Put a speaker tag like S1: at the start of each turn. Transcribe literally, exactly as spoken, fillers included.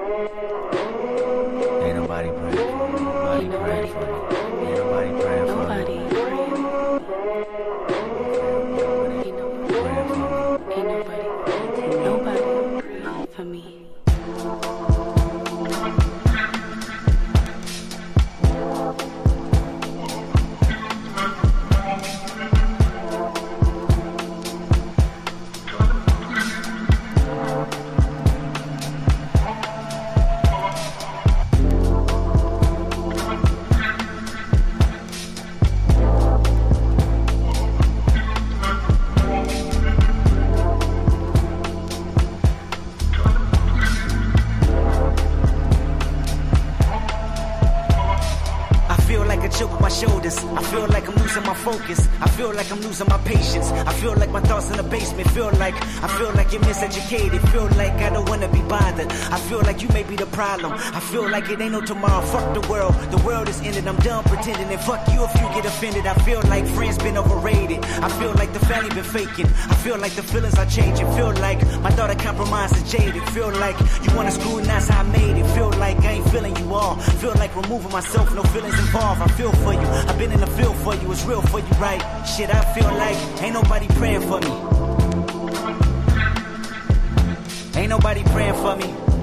S1: Ain't nobody praying for me. Nobody praying for me. Ain't nobody praying for me.
S2: Nobody praying. Ain't nobody praying for me. Ain't nobody, nobody praying for me.
S3: Choke my shoulders. I feel like I'm losing my focus. I feel like I'm losing my patience. I feel like my thoughts in the basement. Feel like I feel like you're miseducated. Feel like I don't wanna be bothered. I feel like you may be the problem. I feel like it ain't no tomorrow. Fuck the world. The world is ended. I'm done pretending. And fuck you if you get offended. I feel like friends been overrated. I feel like the family been faking. I feel like the feelings are changing. Feel like my thought of compromise is jaded. Feel like you wanna screw and that's how I made it. Feel like I ain't feeling you all. Feel like removing myself. No feelings involved. I feel for you. I've been in the field for you. It's real for you, right? Shit, I feel like ain't nobody praying for me. Ain't nobody praying for me.